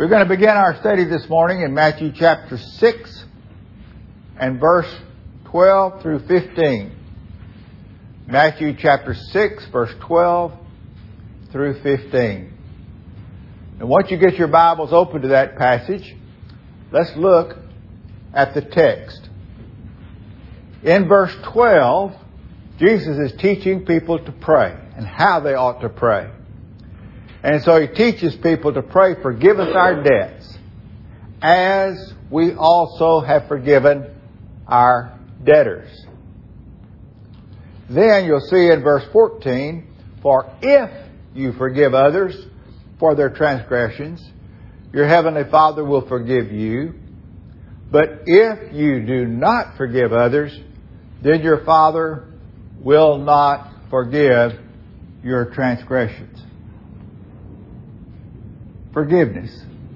We're going to begin our study this morning in Matthew chapter 6 and verse 12 through 15. Matthew chapter 6, verse 12 through 15. And once you get your Bibles open to that passage, let's look at the text. In verse 12, Jesus is teaching people to pray and how they ought to pray. And so He teaches people to pray, "Forgive us our debts, as we also have forgiven our debtors." Then you'll see in verse 14, "For if you forgive others for their transgressions, your heavenly Father will forgive you. But if you do not forgive others, then your Father will not forgive your transgressions." Forgiveness.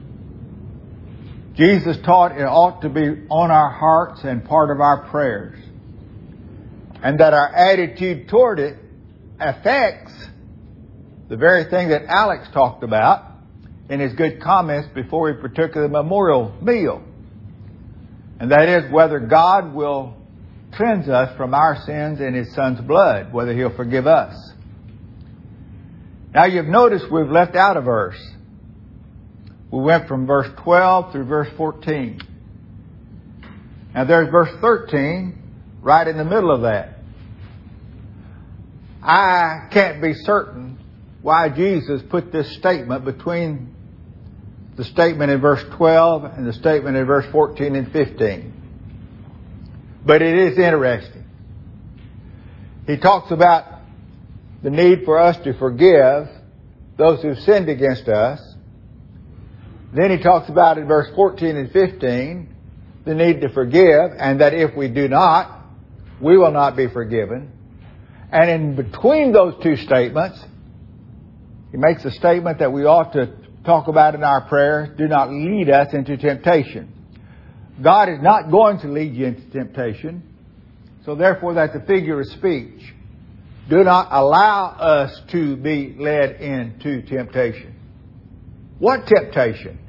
Jesus taught it ought to be on our hearts and part of our prayers. And that our attitude toward it affects the very thing that Alex talked about in his good comments before he partook of the memorial meal. And that is whether God will cleanse us from our sins in His Son's blood, whether He'll forgive us. Now you've noticed we've left out a verse. We went from verse 12 through verse 14. Now there's verse 13 right in the middle of that. I can't be certain why Jesus put this statement between the statement in verse 12 and the statement in verse 14 and 15. But it is interesting. He talks about the need for us to forgive those who've sinned against us. Then he talks about in verse 14 and 15 the need to forgive, and that if we do not, we will not be forgiven. And in between those two statements, he makes a statement that we ought to talk about in our prayer: "Do not lead us into temptation." God is not going to lead you into temptation, so therefore that's a figure of speech. Do not allow us to be led into temptation. What temptation?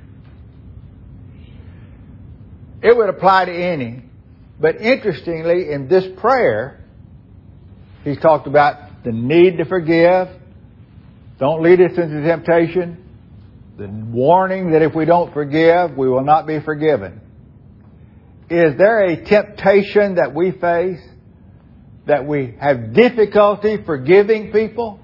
It would apply to any. But interestingly, in this prayer, He's talked about the need to forgive. Don't lead us into temptation. The warning that if we don't forgive, we will not be forgiven. Is there a temptation that we face that we have difficulty forgiving people?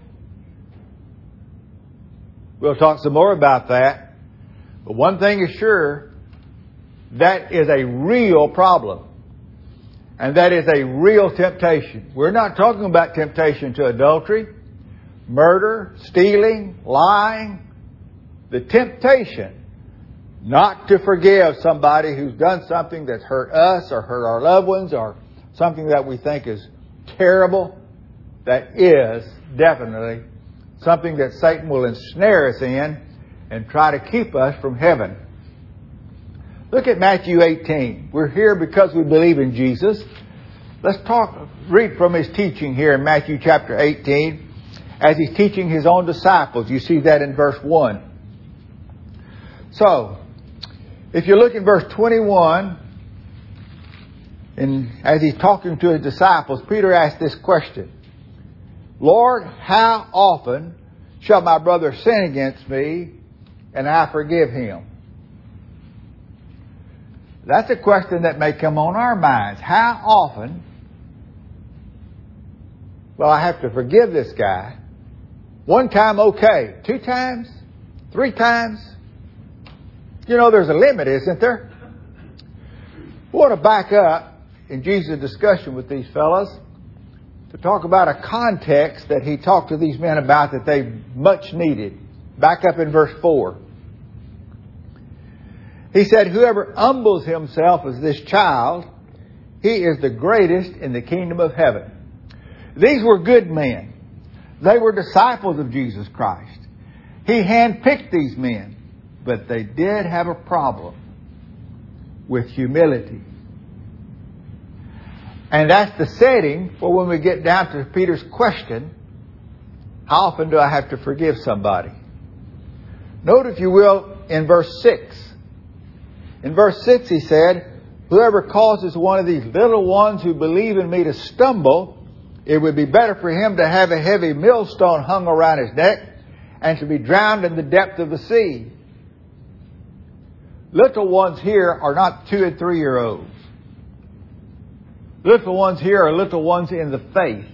We'll talk some more about that. But one thing is sure, that is a real problem. And that is a real temptation. We're not talking about temptation to adultery, murder, stealing, lying. The temptation not to forgive somebody who's done something that's hurt us or hurt our loved ones or something that we think is terrible, that is definitely something that Satan will ensnare us in and try to keep us from heaven. Look at Matthew 18. We're here because we believe in Jesus. Let's read from His teaching here in Matthew chapter 18 as He's teaching His own disciples. You see that in verse 1. So, if you look in verse 21, and as He's talking to His disciples, Peter asked this question: "Lord, how often shall my brother sin against me and I forgive him?" That's a question that may come on our minds. How often will I have to forgive this guy? One time, okay. 2 times? 3 times? You know, there's a limit, isn't there? We want to back up in Jesus' discussion with these fellows to talk about a context that He talked to these men about that they much needed. Back up in verse 4. He said, "Whoever humbles himself as this child, he is the greatest in the kingdom of heaven." These were good men. They were disciples of Jesus Christ. He handpicked these men, but they did have a problem with humility. And that's the setting for when we get down to Peter's question, how often do I have to forgive somebody? Note, if you will, in verse 6. In verse 6 he said, whoever causes one of these little ones who believe in me to stumble, it would be better for him to have a heavy millstone hung around his neck and to be drowned in the depth of the sea. Little ones here are not 2 and 3 year olds. Little ones here are little ones in the faith.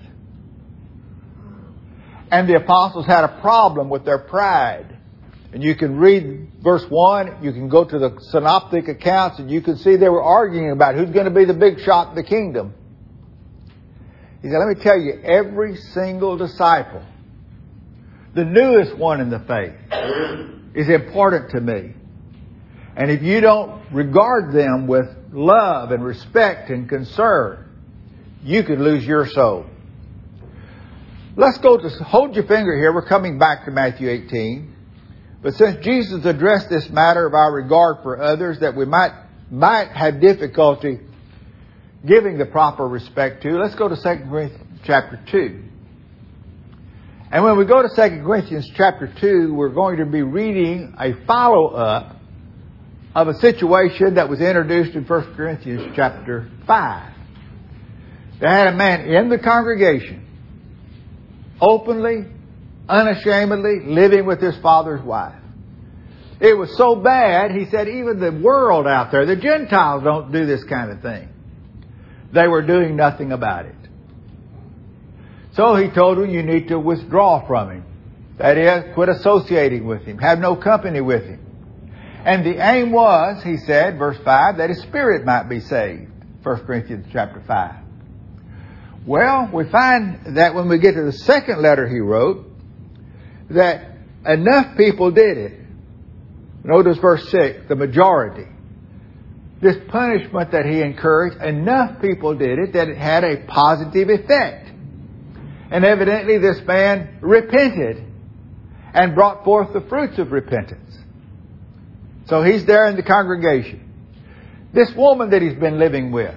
And the apostles had a problem with their pride. And you can read verse 1, you can go to the synoptic accounts, and you can see they were arguing about who's going to be the big shot in the kingdom. He said, let me tell you, every single disciple, the newest one in the faith, is important to me. And if you don't regard them with love and respect and concern, you could lose your soul. Let's go to, hold your finger here, we're coming back to Matthew 18. But since Jesus addressed this matter of our regard for others that we might have difficulty giving the proper respect to, let's go to 2 Corinthians chapter 2. And when we go to 2 Corinthians chapter 2, we're going to be reading a follow-up of a situation that was introduced in 1 Corinthians chapter 5. They had a man in the congregation, openly, unashamedly living with his father's wife. It was so bad, he said, even the world out there, the Gentiles don't do this kind of thing. They were doing nothing about it. So he told them, you need to withdraw from him. That is, quit associating with him. Have no company with him. And the aim was, he said, verse 5, that his spirit might be saved. 1 Corinthians chapter 5. Well, we find that when we get to the second letter he wrote, that enough people did it. Notice verse 6, the majority. This punishment that he encouraged, enough people did it that it had a positive effect. And evidently this man repented and brought forth the fruits of repentance. So he's there in the congregation. This woman that he's been living with,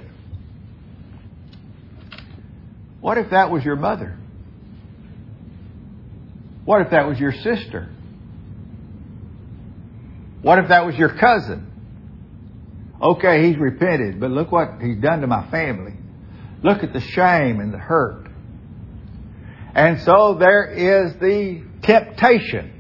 what if that was your mother? What if that was your sister? What if that was your cousin? Okay, he's repented, but look what he's done to my family. Look at the shame and the hurt. And so there is the temptation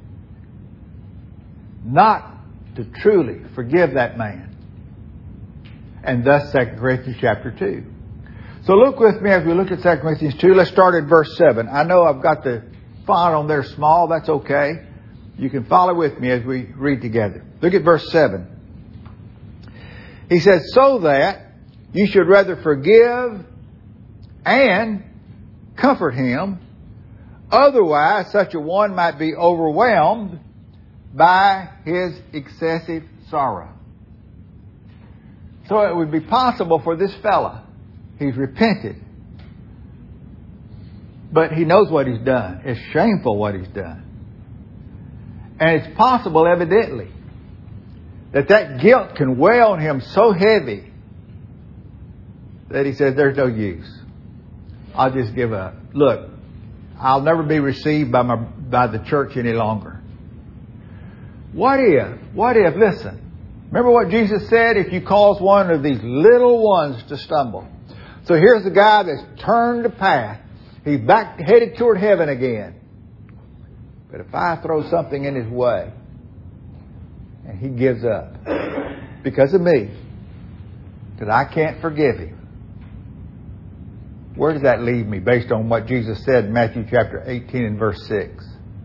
not to truly forgive that man. And thus 2 Corinthians chapter 2. So look with me as we look at 2 Corinthians 2. Let's start at verse 7. I know I've got the font on there small. That's okay. You can follow with me as we read together. Look at verse 7. He says, so that you should rather forgive and comfort him. Otherwise, such a one might be overwhelmed by his excessive sorrow. So it would be possible for this fella. He's repented. But he knows what he's done. It's shameful what he's done. And it's possible, evidently, that guilt can weigh on him so heavy that he says, there's no use. I'll just give up. Look, I'll never be received by the church any longer. What if, listen, remember what Jesus said? If you cause one of these little ones to stumble. So here's the guy that's turned the path. He's back headed toward heaven again. But if I throw something in his way and he gives up because of me, because I can't forgive him, where does that leave me based on what Jesus said in Matthew chapter 18 and verse 6?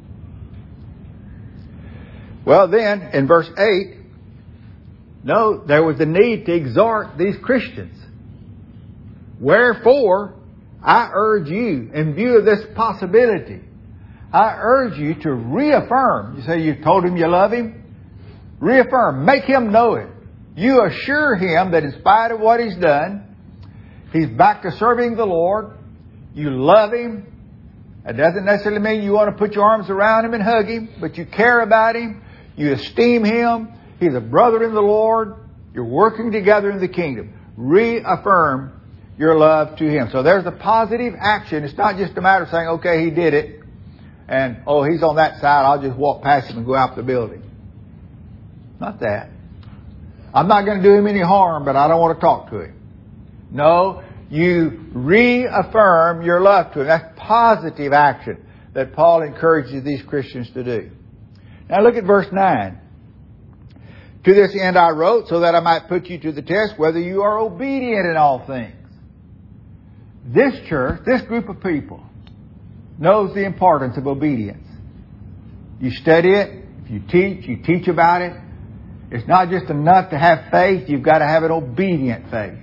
Well then, in verse 8, no, there was a need to exhort these Christians. Wherefore, I urge you, in view of this possibility, I urge you to reaffirm. You say you told him you love him? Reaffirm. Make him know it. You assure him that in spite of what he's done, he's back to serving the Lord. You love him. It doesn't necessarily mean you want to put your arms around him and hug him, but you care about him. You esteem him. He's a brother in the Lord. You're working together in the kingdom. Reaffirm your love to him. So there's a positive action. It's not just a matter of saying, okay, he did it. and, oh, he's on that side, I'll just walk past him and go out the building. Not that. I'm not going to do him any harm, but I don't want to talk to him. No, you reaffirm your love to him. That's positive action that Paul encourages these Christians to do. Now look at verse 9. To this end I wrote, so that I might put you to the test, whether you are obedient in all things. This church, this group of people, knows the importance of obedience. You study it, if you teach about it. It's not just enough to have faith, you've got to have an obedient faith.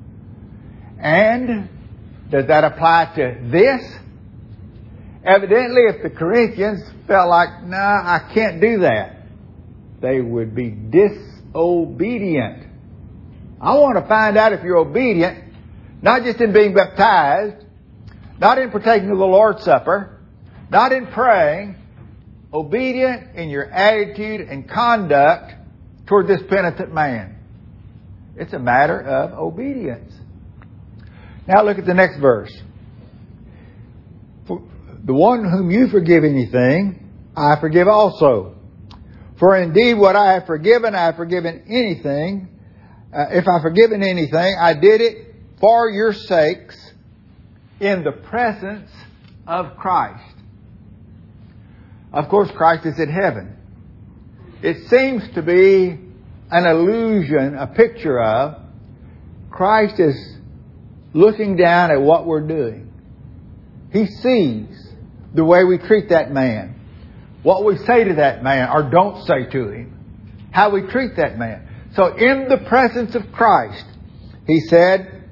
And does that apply to this? Evidently, if the Corinthians felt like, nah, I can't do that, they would be disobedient. I want to find out if you're obedient, not just in being baptized, not in partaking of the Lord's Supper, not in praying, obedient in your attitude and conduct toward this penitent man. It's a matter of obedience. Now look at the next verse. For the one whom you forgive anything, I forgive also. For indeed what I have forgiven anything. If I've forgiven anything, I did it for your sakes in the presence of Christ. Of course, Christ is in heaven. It seems to be an illusion, a picture of Christ is looking down at what we're doing. He sees the way we treat that man, what we say to that man or don't say to him, how we treat that man. So in the presence of Christ, he said,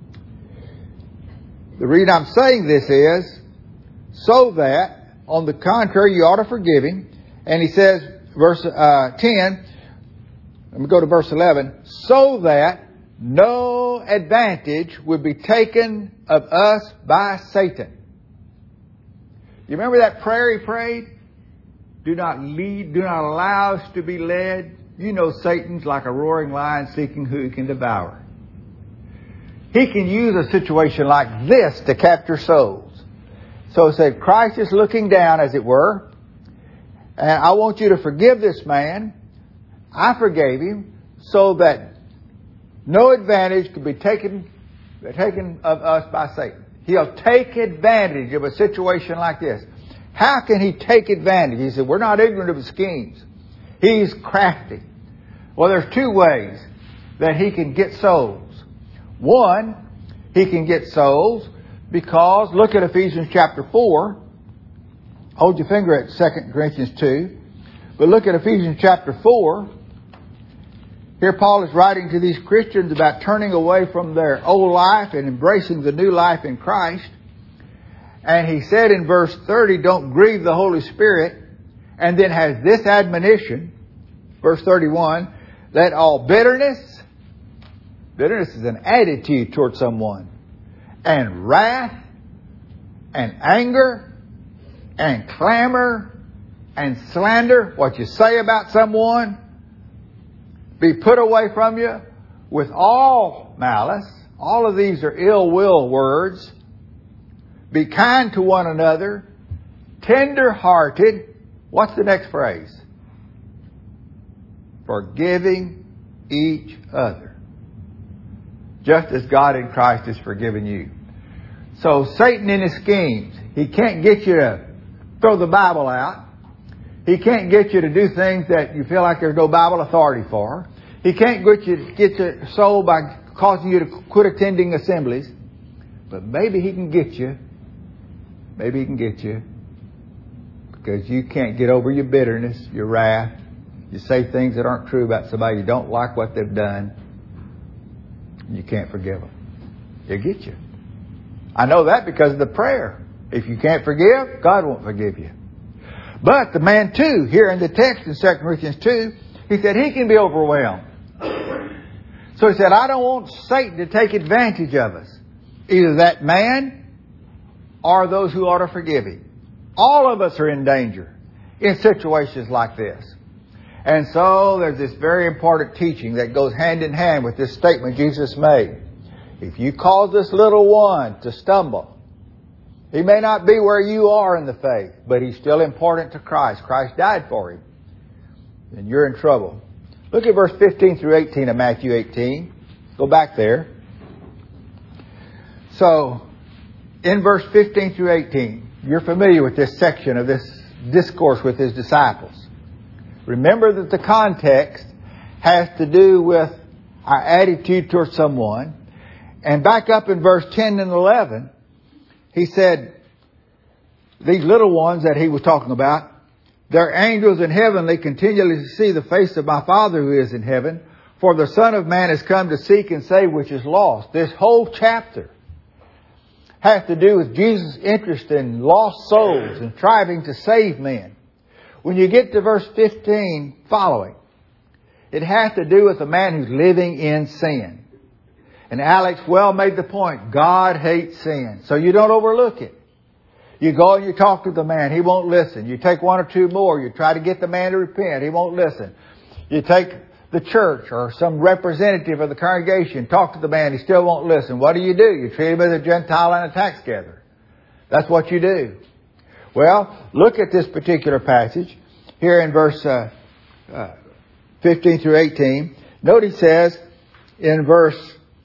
the reason I'm saying this is so that, on the contrary, you ought to forgive him. And he says, verse 10, let me go to verse 11, so that no advantage would be taken of us by Satan. You remember that prayer he prayed? Do not allow us to be led. You know Satan's like a roaring lion seeking who he can devour. He can use a situation like this to capture souls. So it said, Christ is looking down, as it were, and I want you to forgive this man. I forgave him so that no advantage could be taken of us by Satan. He'll take advantage of a situation like this. How can he take advantage? He said, we're not ignorant of his schemes. He's crafty. Well, there's two ways that he can get souls. One, he can get souls because, look at Ephesians chapter 4. Hold your finger at 2 Corinthians 2. But look at Ephesians chapter 4. Here Paul is writing to these Christians about turning away from their old life and embracing the new life in Christ. And he said in verse 30, don't grieve the Holy Spirit. And then has this admonition, verse 31, let all bitterness is an attitude toward someone, and wrath, and anger, and clamor, and slander, what you say about someone, be put away from you with all malice. All of these are ill will words. Be kind to one another, tender-hearted. What's the next phrase? Forgiving each other, just as God in Christ has forgiven you. So Satan in his schemes, he can't get you to throw the Bible out. He can't get you to do things that you feel like there's no Bible authority for. He can't get your soul by causing you to quit attending assemblies. But maybe he can get you. Maybe he can get you because you can't get over your bitterness, your wrath. You say things that aren't true about somebody. You don't like what they've done. You can't forgive them. He'll get you. I know that because of the prayer. If you can't forgive, God won't forgive you. But the man too, here in the text in 2 Corinthians 2, he said he can be overwhelmed. So he said, I don't want Satan to take advantage of us. Either that man or those who ought to forgive him. All of us are in danger in situations like this. And so there's this very important teaching that goes hand in hand with this statement Jesus made. If you cause this little one to stumble, He may not be where you are in the faith, but he's still important to Christ. Christ died for him. And you're in trouble. Look at verse 15 through 18 of Matthew 18. Go back there. So, in verse 15 through 18, you're familiar with this section of this discourse with his disciples. Remember that the context has to do with our attitude towards someone. And back up in verse 10 and 11, he said, these little ones that he was talking about, they're angels in heaven. They continually see the face of my Father who is in heaven. For the Son of Man has come to seek and save which is lost. This whole chapter has to do with Jesus' interest in lost souls and striving to save men. When you get to verse 15 following, it has to do with a man who's living in sin. And Alex well made the point, God hates sin. So you don't overlook it. You go and you talk to the man, he won't listen. You take one or two more, you try to get the man to repent, he won't listen. You take the church or some representative of the congregation, talk to the man, he still won't listen. What do? You treat him as a Gentile and a tax gatherer. That's what you do. Well, look at this particular passage here in verse 15 through 18. Note he says in verse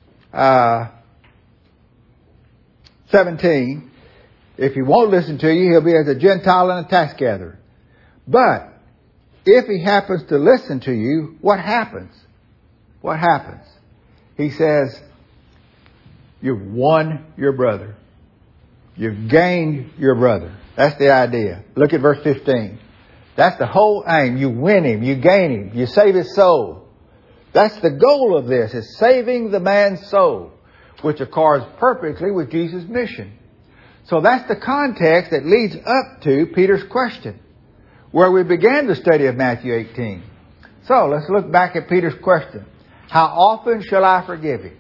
17, if he won't listen to you, he'll be as a Gentile and a tax gatherer. But if he happens to listen to you, what happens? What happens? He says, you've won your brother. You've gained your brother. That's the idea. Look at verse 15. That's the whole aim. You win him. You gain him. You save his soul. That's the goal of this, is saving the man's soul, which accords perfectly with Jesus' mission. So that's the context that leads up to Peter's question, where we began the study of Matthew 18. So let's look back at Peter's question. How often shall I forgive him?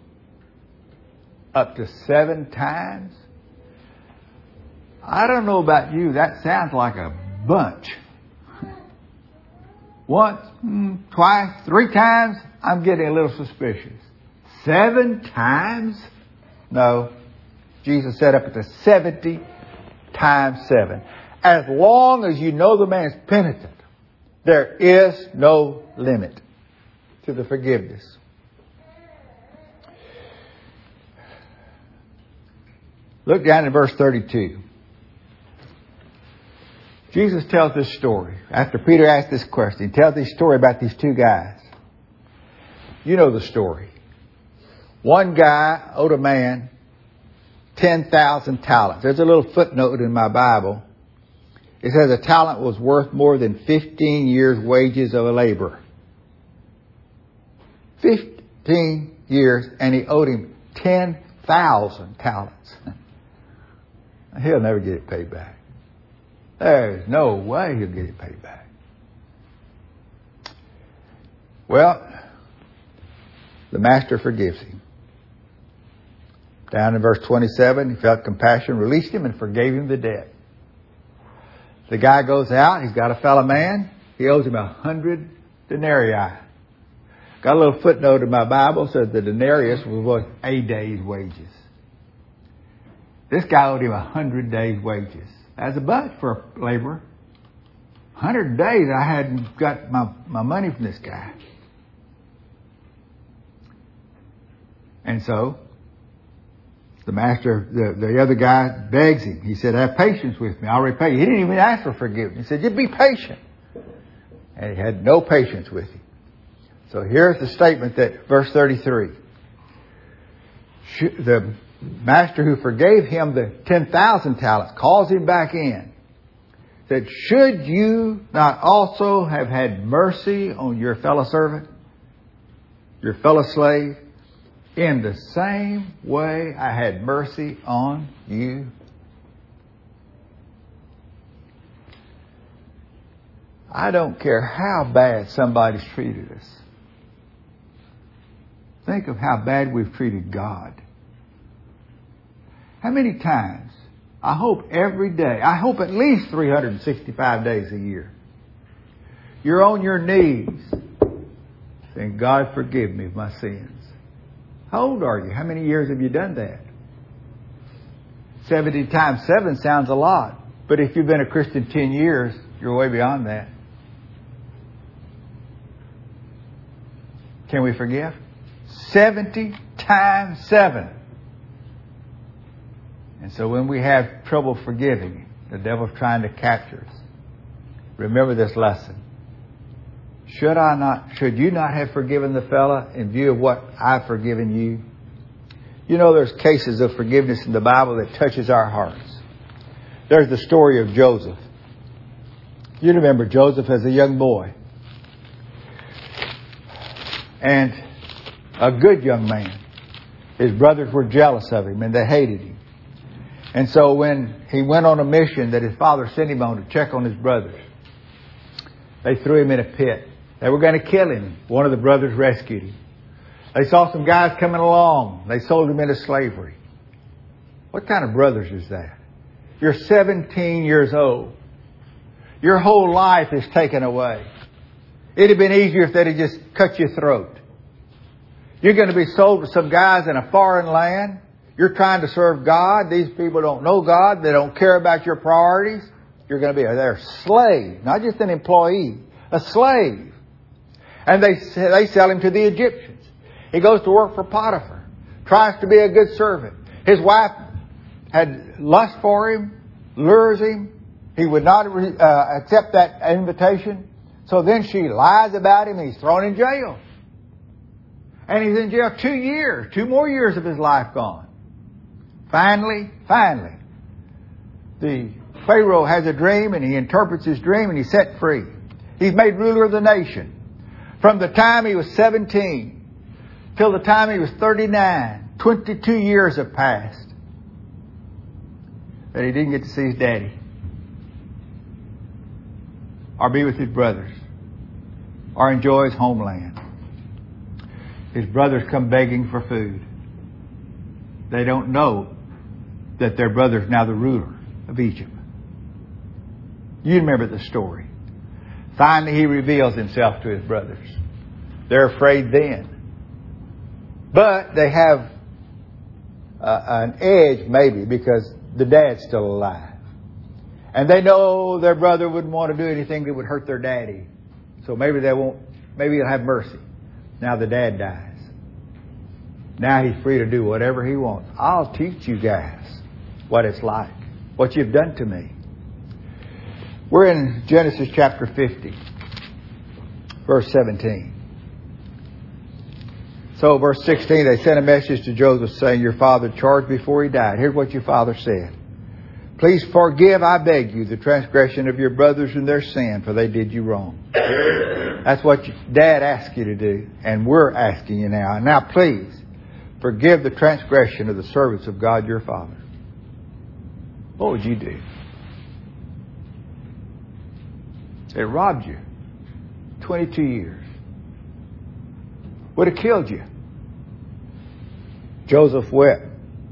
Up to 7 times? I don't know about you. That sounds like a bunch. Once, twice, 3 times, I'm getting a little suspicious. 7 times? No. Jesus said up to 70 times 7. As long as you know the man is penitent, there is no limit to the forgiveness. Look down in verse 32. Jesus tells this story. After Peter asked this question, he tells this story about these 2 guys. You know the story. One guy owed a man 10,000 talents. There's a little footnote in my Bible. It says a talent was worth more than 15 years' wages of a laborer. 15 years, and he owed him 10,000 talents. He'll never get it paid back. There's no way he'll get it paid back. Well, the master forgives him. Down in verse 27, he felt compassion, released him, and forgave him the debt. The guy goes out, he's got a fellow man, he owes him 100 denarii. Got a little footnote in my Bible, says the denarius was worth a day's wages. This guy owed him 100 days' wages. That's a bunch for a laborer. 100 days I hadn't got my money from this guy. And so, the master, the other guy begs him. He said, have patience with me. I'll repay you. He didn't even ask for forgiveness. He said, just be patient. And he had no patience with him. So here's the statement that verse 33. The master who forgave him the 10,000 talents calls him back in. Said, should you not also have had mercy on your fellow servant, your fellow slave, in the same way I had mercy on you? I don't care how bad somebody's treated us. Think of how bad we've treated God. How many times? I hope every day. I hope at least 365 days a year. You're on your knees saying, God, forgive me of my sins. How old are you? How many years have you done that? 70 times 7 sounds a lot. But if you've been a Christian 10 years, you're way beyond that. Can we forgive? 70 times 7. And so when we have trouble forgiving, the devil's trying to capture us. Remember this lesson. Should you not have forgiven the fella in view of what I've forgiven you? You know, there's cases of forgiveness in the Bible that touches our hearts. There's the story of Joseph. You remember Joseph as a young boy. And a good young man. His brothers were jealous of him and they hated him. And so when he went on a mission that his father sent him on to check on his brothers, they threw him in a pit. They were going to kill him. One of the brothers rescued him. They saw some guys coming along. They sold him into slavery. What kind of brothers is that? You're 17 years old. Your whole life is taken away. It'd have been easier if they'd have just cut your throat. You're going to be sold to some guys in a foreign land. You're trying to serve God. These people don't know God. They don't care about your priorities. You're going to be their slave, not just an employee, a slave. And they sell him to the Egyptians. He goes to work for Potiphar, tries to be a good servant. His wife had lust for him, lures him. He would not accept that invitation. So then she lies about him and he's thrown in jail. And he's in jail 2 years, 2 more years of his life gone. Finally, the Pharaoh has a dream and he interprets his dream and he's set free. He's made ruler of the nation. From the time he was 17 till the time he was 39, 22 years have passed. But he didn't get to see his daddy. Or be with his brothers. Or enjoy his homeland. His brothers come begging for food. They don't know that their brother's now the ruler of Egypt. You remember the story. Finally, he reveals himself to his brothers. They're afraid then. But they have an edge maybe because the dad's still alive. And they know their brother wouldn't want to do anything that would hurt their daddy. So maybe he'll have mercy. Now the dad dies. Now he's free to do whatever he wants. I'll teach you guys what it's like, what you've done to me. We're in Genesis chapter 50, verse 17. So verse 16, they sent a message to Joseph saying, your father charged before he died. Here's what your father said. Please forgive, I beg you, the transgression of your brothers and their sin, for they did you wrong. That's what Dad asked you to do, and we're asking you now. And now please, forgive the transgression of the servants of God your Father. What would you do? It robbed you. 22 years. Would have killed you. Joseph wept.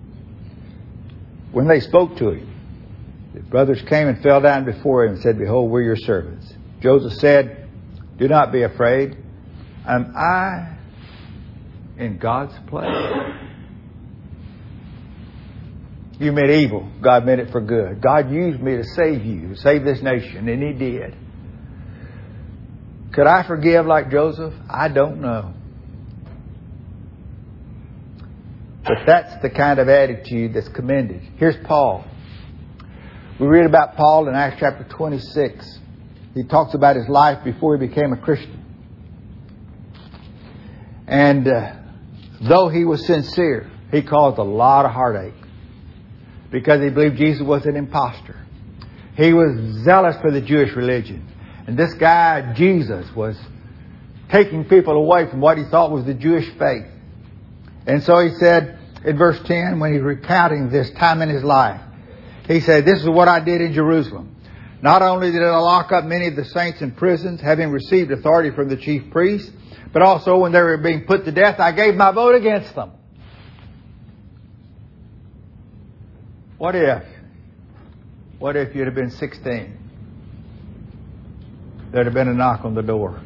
When they spoke to him, the brothers came and fell down before him and said, behold, we're your servants. Joseph said, do not be afraid. Am I in God's place? You meant evil. God meant it for good. God used me to save you, to save this nation, and He did. Could I forgive like Joseph? I don't know. But that's the kind of attitude that's commended. Here's Paul. We read about Paul in Acts chapter 26. He talks about his life before he became a Christian. And though he was sincere, he caused a lot of heartache because he believed Jesus was an imposter. He was zealous for the Jewish religion. And this guy, Jesus, was taking people away from what he thought was the Jewish faith. And so he said in verse 10, when he's recounting this time in his life, he said, this is what I did in Jerusalem. Not only did I lock up many of the saints in prisons, having received authority from the chief priests, but also when they were being put to death, I gave my vote against them. What if you'd have been 16? There'd have been a knock on the door.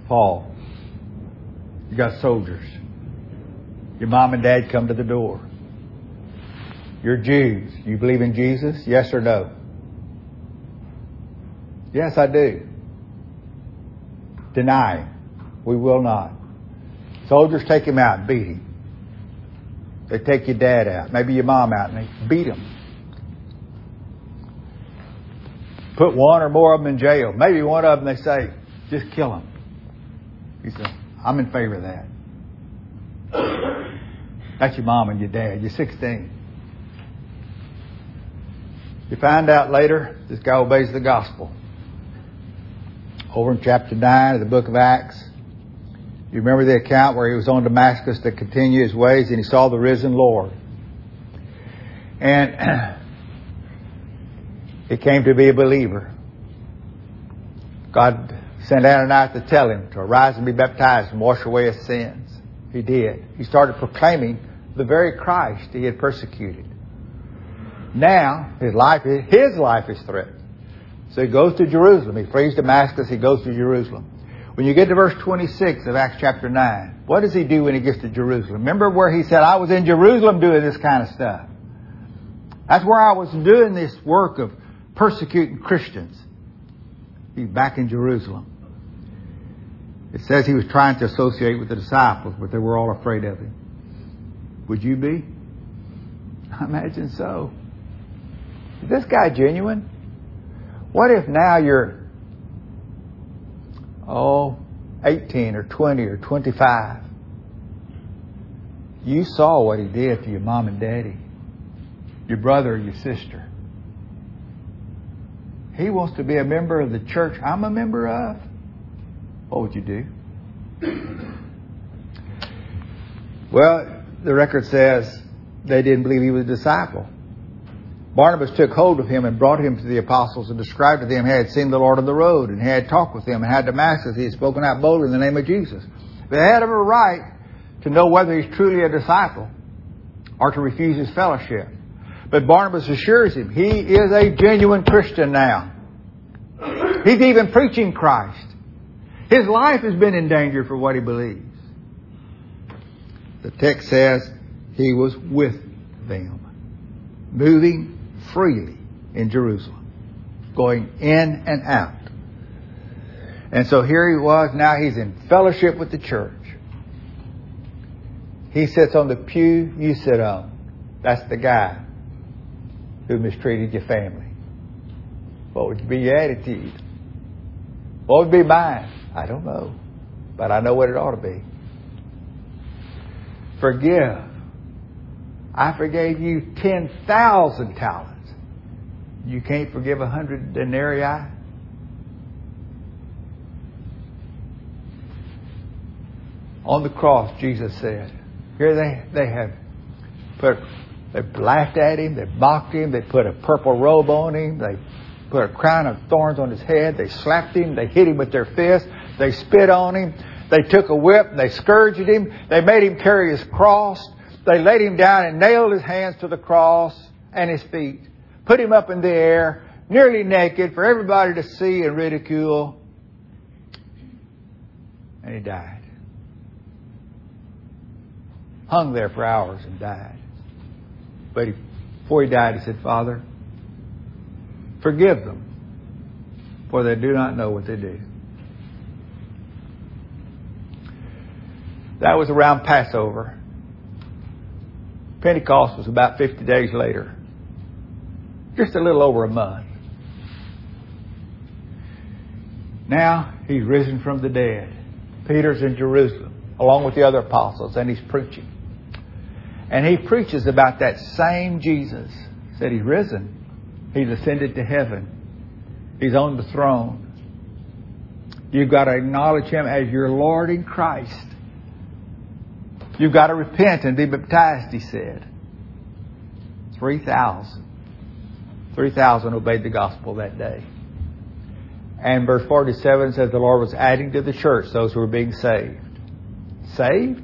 You got soldiers. Your mom and dad come to the door. You're Jews. You believe in Jesus? Yes or no? Yes, I do. Deny him. We will not. Soldiers take him out and beat him. They take your dad out, maybe your mom out, and they beat him. Put one or more of them in jail. Maybe one of them they say, just kill him. He said, I'm in favor of that. That's your mom and your dad. You're 16. You find out later, this guy obeys the gospel. Over in chapter 9 of the book of Acts, you remember the account where he was on Damascus to continue his ways and he saw the risen Lord. And he came to be a believer. God sent Ananias to tell him to arise and be baptized and wash away his sins. He did. He started proclaiming the very Christ he had persecuted. Now, his life is threatened. So he goes to Jerusalem. He flees Damascus. He goes to Jerusalem. When you get to verse 26 of Acts chapter 9, what does he do when he gets to Jerusalem? Remember where he said, I was in Jerusalem doing this kind of stuff. That's where I was doing this work of persecuting Christians. He's back in Jerusalem. It says he was trying to associate with the disciples, but they were all afraid of him. Would you be? I imagine so. Is this guy genuine? What if now you're 18 or 20 or 25. You saw what he did to your mom and daddy, your brother or your sister. He wants to be a member of the church I'm a member of. What would you do? Well, the record says they didn't believe he was a disciple. Barnabas took hold of him and brought him to the apostles and described to them he had seen the Lord on the road and he had talked with him and had Damascus. He had spoken out boldly in the name of Jesus. They had a right to know whether he's truly a disciple or to refuse his fellowship. But Barnabas assures him he is a genuine Christian now. He's even preaching Christ. His life has been in danger for what he believes. The text says he was with them, moving freely in Jerusalem, going in and out. And so here he was, now he's in fellowship with the church. He sits on the pew you sit on. That's the guy who mistreated your family. What would be your attitude? What would be mine? I don't know. But I know what it ought to be. Forgive. I forgave you 10,000 talents. You can't forgive 100 denarii? On the cross, Jesus said, here they laughed at him, they mocked him, they put a purple robe on him, they put a crown of thorns on his head, they slapped him, they hit him with their fists, they spit on him, they took a whip, they scourged him, they made him carry his cross, they laid him down and nailed his hands to the cross and his feet, put him up in the air, nearly naked for everybody to see and ridicule, and he died. Hung there for hours and died. But before he died, he said, Father, forgive them, for they do not know what they do. That was around Passover. Pentecost was about 50 days later. Just a little over a month. Now he's risen from the dead. Peter's in Jerusalem, along with the other apostles, and he's preaching. And he preaches about that same Jesus. Said he's risen. He's ascended to heaven. He's on the throne. You've got to acknowledge him as your Lord in Christ. You've got to repent and be baptized, he said. 3,000 obeyed the gospel that day. And verse 47 says the Lord was adding to the church those who were being saved. Saved?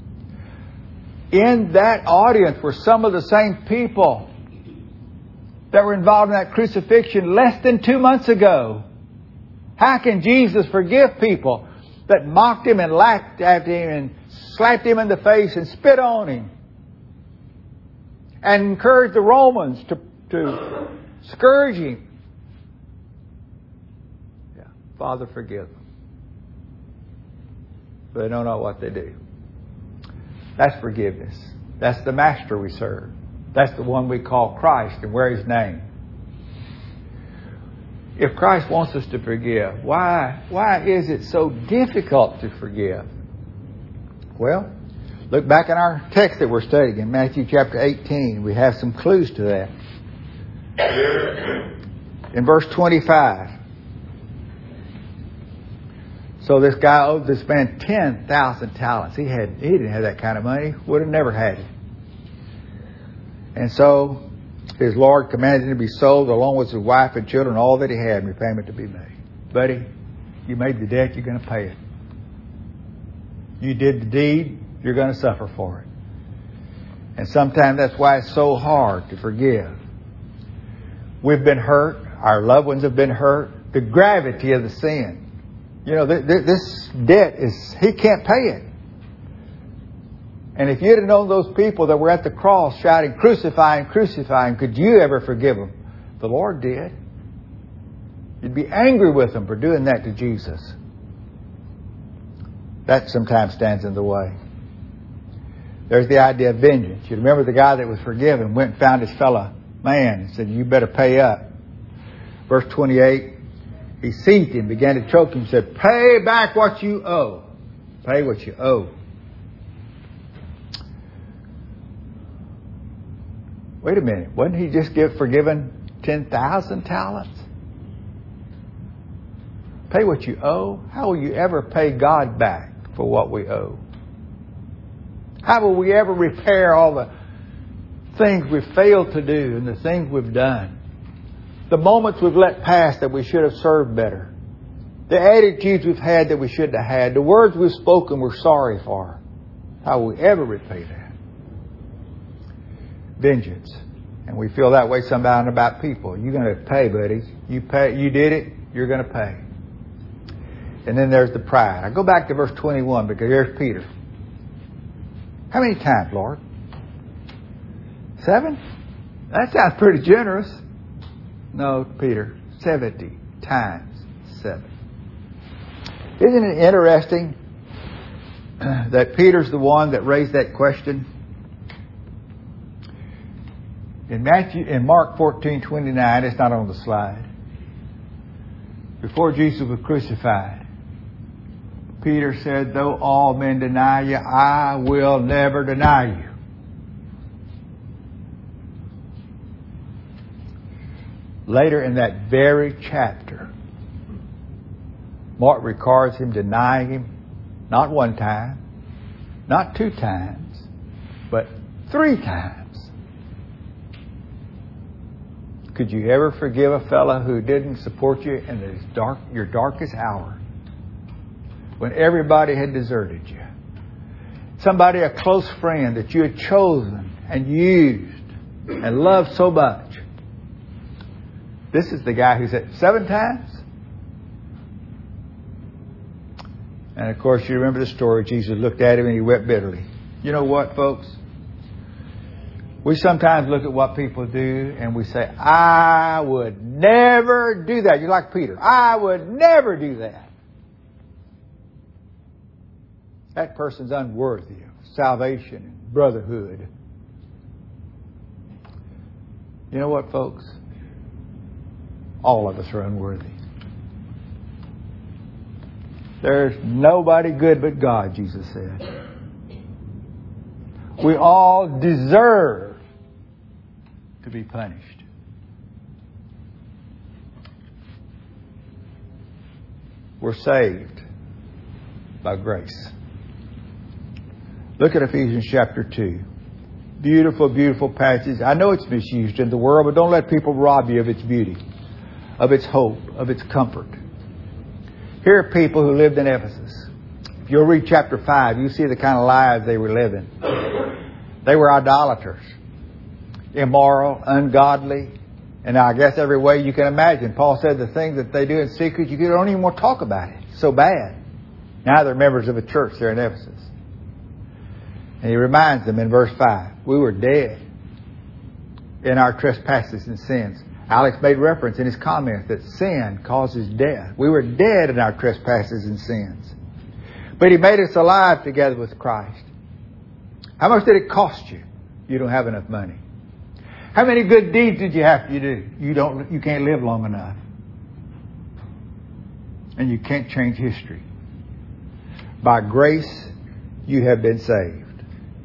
In that audience were some of the same people that were involved in that crucifixion less than 2 months ago. How can Jesus forgive people that mocked him and laughed at him and slapped him in the face and spit on him and encouraged the Romans to scourge him. Yeah. Father, forgive them. But they don't know what they do. That's forgiveness. That's the Master we serve. That's the one we call Christ and wear His name. If Christ wants us to forgive, why is it so difficult to forgive? Well, look back in our text that we're studying in Matthew chapter 18. We have some clues to that. In verse 25. So this guy owed this man 10,000 talents. He didn't have that kind of money. Would have never had it. And so his Lord commanded him to be sold along with his wife and children, all that he had, and repayment to be made. Buddy, you made the debt, you're going to pay it. You did the deed, you're going to suffer for it. And sometimes that's why it's so hard to forgive. We've been hurt. Our loved ones have been hurt. The gravity of the sin. You know, this debt he can't pay it. And if you'd have known those people that were at the cross shouting, "Crucify Him, crucify Him," could you ever forgive them? The Lord did. You'd be angry with them for doing that to Jesus. That sometimes stands in the way. There's the idea of vengeance. You remember the guy that was forgiven went and found his fellow man and said, "You better pay up." Verse 28, he seized him, began to choke him, and said, "Pay back what you owe." Pay what you owe. Wait a minute. Wasn't he just forgiven 10,000 talents? Pay what you owe? How will you ever pay God back for what we owe? How will we ever repair all the things we've failed to do and the things we've done? The moments we've let pass that we should have served better. The attitudes we've had that we shouldn't have had. The words we've spoken we're sorry for. How will we ever repay that? Vengeance. And we feel that way sometimes about people. You're going to pay, buddy. You did it, you're going to pay. And then there's the pride. I go back to verse 21 because here's Peter. How many times, Lord? 7? That sounds pretty generous. No, Peter, 70 times 7. Isn't it interesting that Peter's the one that raised that question? In Mark 14:29, it's not on the slide. Before Jesus was crucified, Peter said, "Though all men deny you, I will never deny you." Later in that very chapter, Mark records him denying him not one time, not 2 times, but 3 times. Could you ever forgive a fellow who didn't support you in your darkest hour? When everybody had deserted you. Somebody, a close friend that you had chosen and used and loved so much. This is the guy who said 7 times? And of course you remember the story. Jesus looked at him and he wept bitterly. You know what, folks? We sometimes look at what people do and we say, "I would never do that." You're like Peter. "I would never do that." That person's unworthy of salvation and brotherhood. You know what, folks? All of us are unworthy. There's nobody good but God, Jesus said. We all deserve to be punished. We're saved by grace. Look at Ephesians chapter 2. Beautiful, beautiful passage. I know it's misused in the world, but don't let people rob you of its beauty, of its hope, of its comfort. Here are people who lived in Ephesus. If you'll read chapter 5, you see the kind of lives they were living. They were idolaters, immoral, ungodly, and I guess every way you can imagine. Paul said the things that they do in secret, you don't even want to talk about it. It's so bad. Now they're members of a church there in Ephesus. And he reminds them in verse 5, we were dead in our trespasses and sins. Alex made reference in his comment that sin causes death. We were dead in our trespasses and sins. But He made us alive together with Christ. How much did it cost you? You don't have enough money. How many good deeds did you have to do? You can't live long enough. And you can't change history. By grace, you have been saved.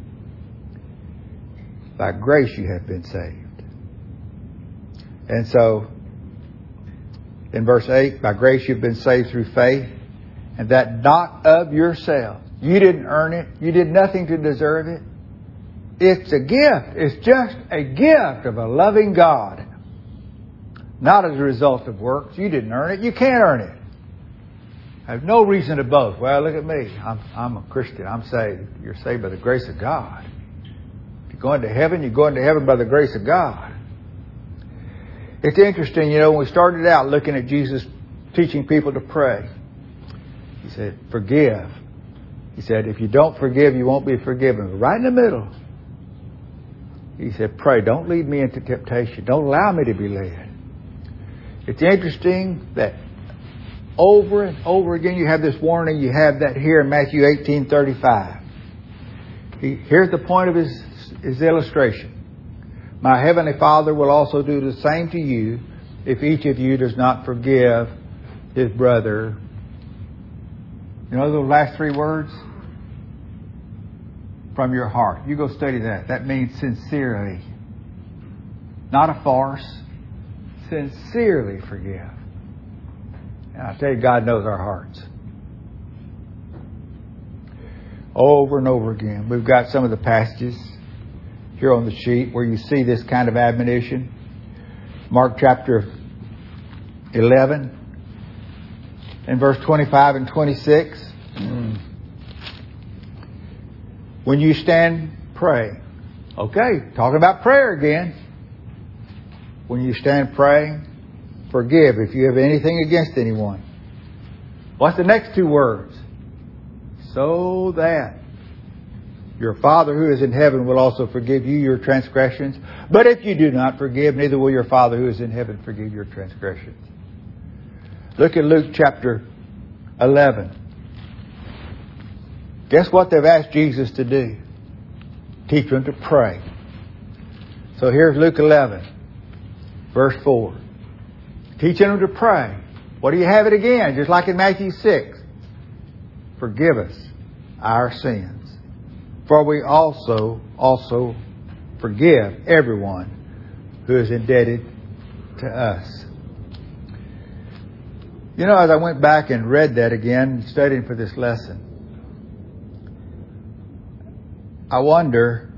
By grace, you have been saved. And so, in verse 8, by grace you've been saved through faith, and that not of yourself. You didn't earn it. You did nothing to deserve it. It's a gift. It's just a gift of a loving God. Not as a result of works. You didn't earn it. You can't earn it. I have no reason to boast. Well, look at me. I'm a Christian. I'm saved. You're saved by the grace of God. If you're going to heaven, you're going to heaven by the grace of God. It's interesting, when we started out looking at Jesus teaching people to pray, He said, forgive. He said, if you don't forgive, you won't be forgiven. But right in the middle, He said, pray, don't lead me into temptation. Don't allow me to be led. It's interesting that over and over again you have this warning. You have that here in Matthew 18:35. Here's the point of his illustration. My heavenly Father will also do the same to you if each of you does not forgive his brother. You know those last three words? From your heart. You go study that. That means sincerely. Not a farce. Sincerely forgive. And I tell you, God knows our hearts. Over and over again. We've got some of the passages here on the sheet where you see this kind of admonition. Mark chapter 11 and verse 25 and 26. When you stand, pray. Okay, talking about prayer again. When you stand praying, forgive if you have anything against anyone. What's the next two words? So that your Father who is in heaven will also forgive you your transgressions. But if you do not forgive, neither will your Father who is in heaven forgive your transgressions. Look at Luke chapter 11. Guess what they've asked Jesus to do? Teach them to pray. So here's Luke 11, verse 4. Teaching them to pray. What do you have it again? Just like in Matthew 6. Forgive us our sins. For we also forgive everyone who is indebted to us. As I went back and read that again, studying for this lesson, I wonder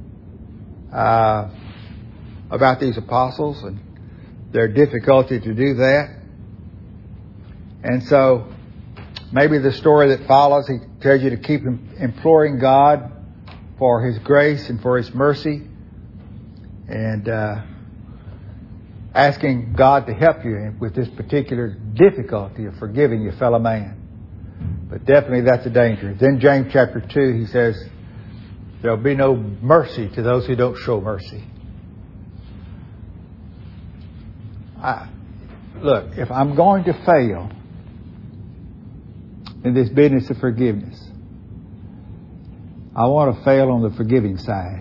about these apostles and their difficulty to do that. And so maybe the story that follows, he tells you to keep imploring God for His grace and for His mercy and asking God to help you with this particular difficulty of forgiving your fellow man. But definitely that's a danger. Then James chapter 2, he says, there'll be no mercy to those who don't show mercy. Look, if I'm going to fail in this business of forgiveness, I want to fail on the forgiving side.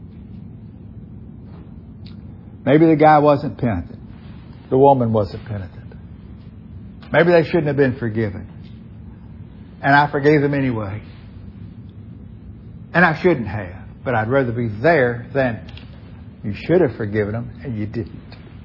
Maybe the guy wasn't penitent. The woman wasn't penitent. Maybe they shouldn't have been forgiven. And I forgave them anyway. And I shouldn't have. But I'd rather be there than you should have forgiven them and you didn't.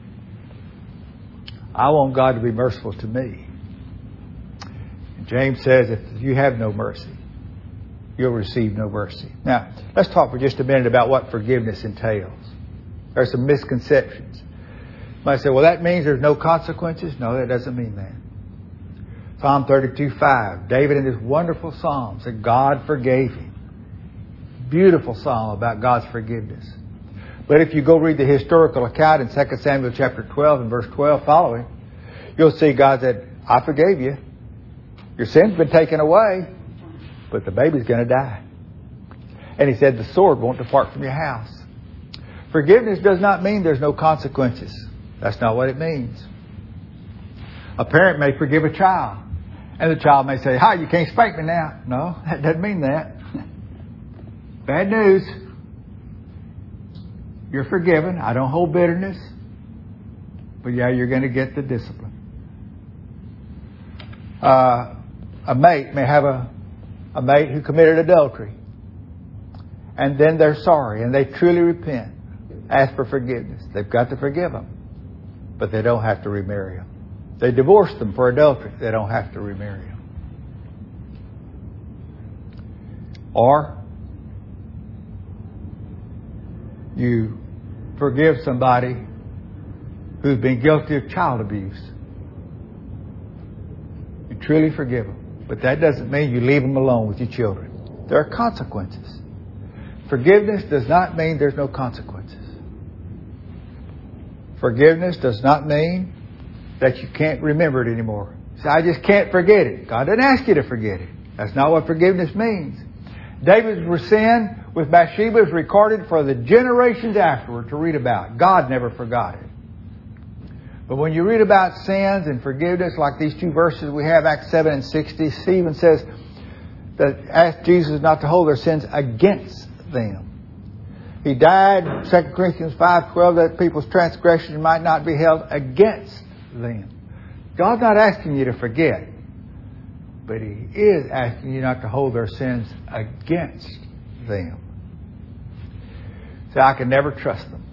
I want God to be merciful to me. And James says if you have no mercy, you'll receive no mercy. Now, let's talk for just a minute about what forgiveness entails. There are some misconceptions. You might say, well, that means there's no consequences. No, that doesn't mean that. Psalm 32:5. David in this wonderful psalm said God forgave him. Beautiful psalm about God's forgiveness. But if you go read the historical account in 2 Samuel chapter 12 and verse 12 following, you'll see God said, I forgave you. Your sin's been taken away, but the baby's going to die. And He said, the sword won't depart from your house. Forgiveness does not mean there's no consequences. That's not what it means. A parent may forgive a child, and the child may say, "Hi, you can't spank me now." No, that doesn't mean that. Bad news. You're forgiven. I don't hold bitterness. But yeah, you're going to get the discipline. A mate may have a mate who committed adultery. And then they're sorry and they truly repent. Ask for forgiveness. They've got to forgive them. But they don't have to remarry them. They divorced them for adultery. They don't have to remarry them. Or you forgive somebody who's been guilty of child abuse. You truly forgive them. But that doesn't mean you leave them alone with your children. There are consequences. Forgiveness does not mean there's no consequences. Forgiveness does not mean that you can't remember it anymore. So I just can't forget it. God didn't ask you to forget it. That's not what forgiveness means. David's sin with Bathsheba is recorded for the generations afterward to read about. God never forgot it. But when you read about sins and forgiveness, like these two verses we have, Acts 7 and 60, Stephen says that asked Jesus not to hold their sins against them. He died, 2 Corinthians 5:12, that people's transgressions might not be held against them. God's not asking you to forget, but He is asking you not to hold their sins against them. So I can never trust them.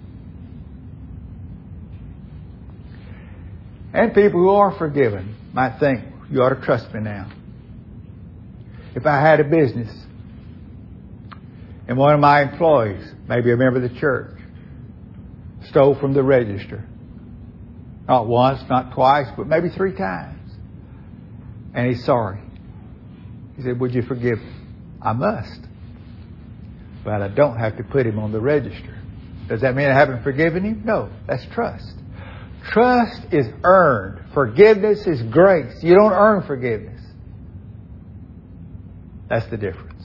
And people who are forgiven might think, you ought to trust me now. If I had a business and one of my employees, maybe a member of the church, stole from the register, not once, not twice, but maybe 3 times, and he's sorry. He said, would you forgive him? I must. But I don't have to put him on the register. Does that mean I haven't forgiven him? No, that's trust. Trust is earned. Forgiveness is grace. You don't earn forgiveness. That's the difference.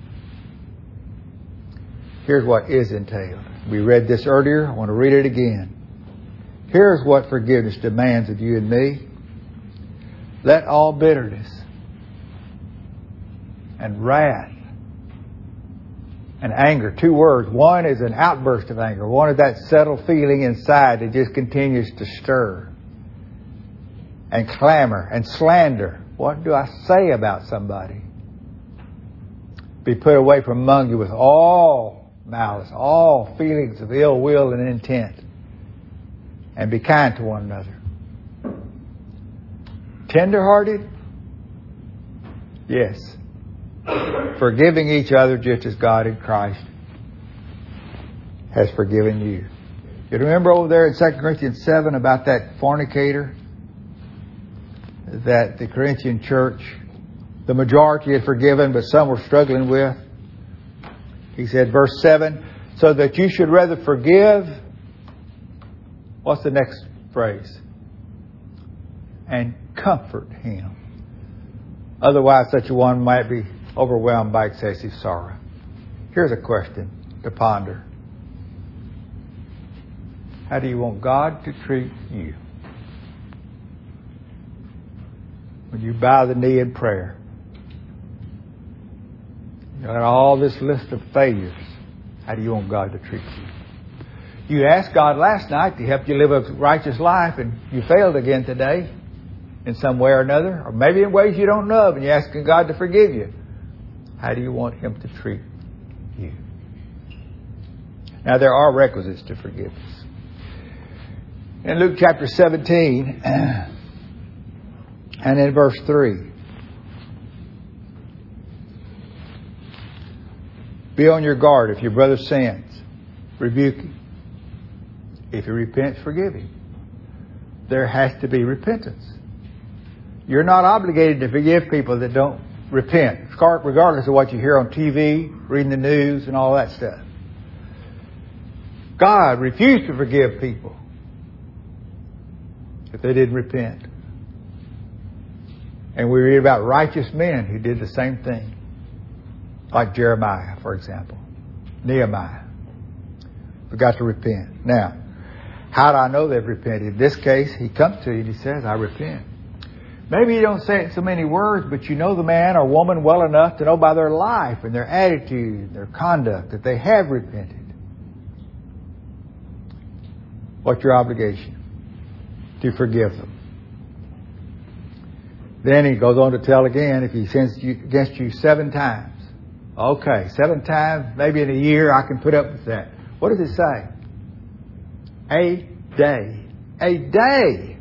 Here's what is entailed. We read this earlier. I want to read it again. Here's what forgiveness demands of you and me. Let all bitterness and wrath and anger, 2 words. One is an outburst of anger. One is that settled feeling inside that just continues to stir. And clamor and slander. What do I say about somebody? Be put away from among you with all malice, all feelings of ill will and intent. And be kind to one another. Tender-hearted? Yes. Forgiving each other just as God in Christ has forgiven you. You remember over there in 2 Corinthians 7 about that fornicator that the Corinthian church, the majority had forgiven, but some were struggling with? He said, verse 7, so that you should rather forgive. What's the next phrase? And comfort him. Otherwise, such a one might be overwhelmed by excessive sorrow. Here's a question to ponder. How do you want God to treat you? When you bow the knee in prayer, you got all this list of failures. How do you want God to treat you? You asked God last night to help you live a righteous life, and you failed again today in some way or another, or maybe in ways you don't know of, and you're asking God to forgive you. How do you want Him to treat you? Now, there are requisites to forgiveness. In Luke chapter 17 and in verse 3, be on your guard. If your brother sins, rebuke him. If he repents, forgive him. There has to be repentance. You're not obligated to forgive people that don't repent, regardless of what you hear on TV, reading the news, and all that stuff. God refused to forgive people if they didn't repent. And we read about righteous men who did the same thing. Like Jeremiah, for example. Nehemiah. We've got to repent. Now, how do I know they've repented? In this case, he comes to you and he says, I repent. Maybe you don't say it in so many words, but you know the man or woman well enough to know by their life and their attitude, their conduct, that they have repented. What's your obligation? To forgive them. Then he goes on to tell again, if he sins against you 7 times. Okay, 7 times, maybe in a year, I can put up with that. What does it say? A day. A day.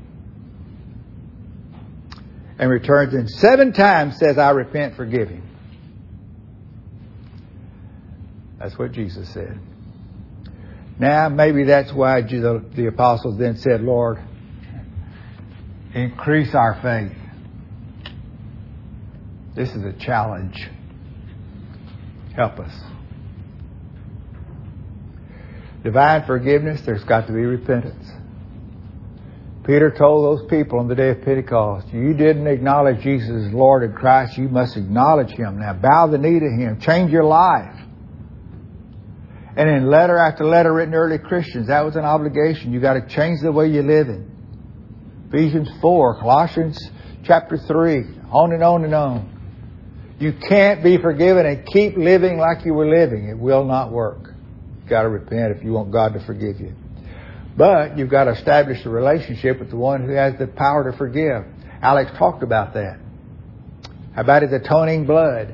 And returns and 7 times says, I repent, forgive him. That's what Jesus said. Now, maybe that's why the apostles then said, Lord, increase our faith. This is a challenge. Help us. Divine forgiveness, there's got to be repentance. Peter told those people on the day of Pentecost, you didn't acknowledge Jesus as Lord and Christ, you must acknowledge Him. Now bow the knee to Him. Change your life. And in letter after letter written to early Christians, that was an obligation. You got to change the way you live in. Ephesians 4, Colossians chapter 3, on and on and on. You can't be forgiven and keep living like you were living. It will not work. You've got to repent if you want God to forgive you. But you've got to establish a relationship with the one who has the power to forgive. Alex talked about that. How about His atoning blood?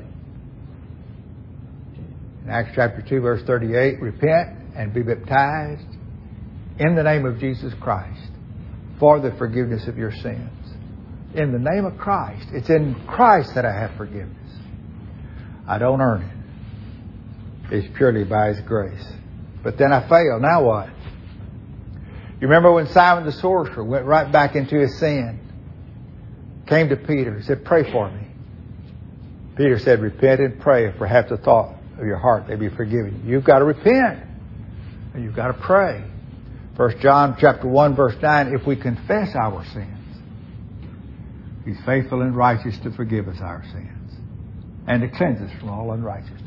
In Acts chapter 2, verse 38, repent and be baptized in the name of Jesus Christ for the forgiveness of your sins. In the name of Christ. It's in Christ that I have forgiveness. I don't earn it. It's purely by His grace. But then I fail. Now what? You remember when Simon the sorcerer went right back into his sin? Came to Peter and said, pray for me. Peter said, repent and pray if perhaps the thought of your heart may be forgiven. You've got to repent. And you've got to pray. 1 John chapter 1 verse 9, if we confess our sins, He's faithful and righteous to forgive us our sins and to cleanse us from all unrighteousness.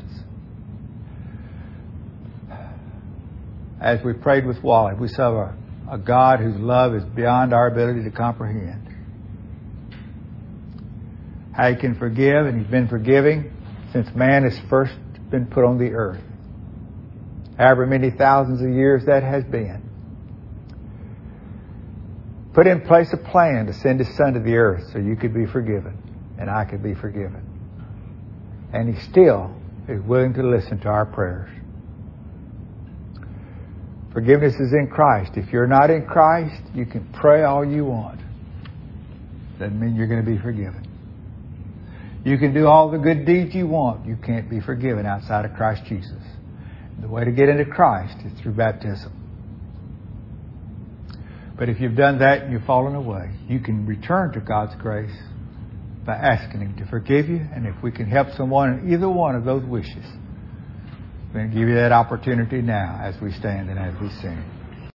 As we prayed with Wally, we serve a God whose love is beyond our ability to comprehend. How He can forgive, and He's been forgiving since man has first been put on the earth. However many thousands of years that has been. Put in place a plan to send His Son to the earth so you could be forgiven and I could be forgiven. And He still is willing to listen to our prayers. Forgiveness is in Christ. If you're not in Christ, you can pray all you want. Doesn't mean you're going to be forgiven. You can do all the good deeds you want. You can't be forgiven outside of Christ Jesus. The way to get into Christ is through baptism. But if you've done that and you've fallen away, you can return to God's grace by asking Him to forgive you. And if we can help someone in either one of those wishes, we're going to give you that opportunity now as we stand and as we sing.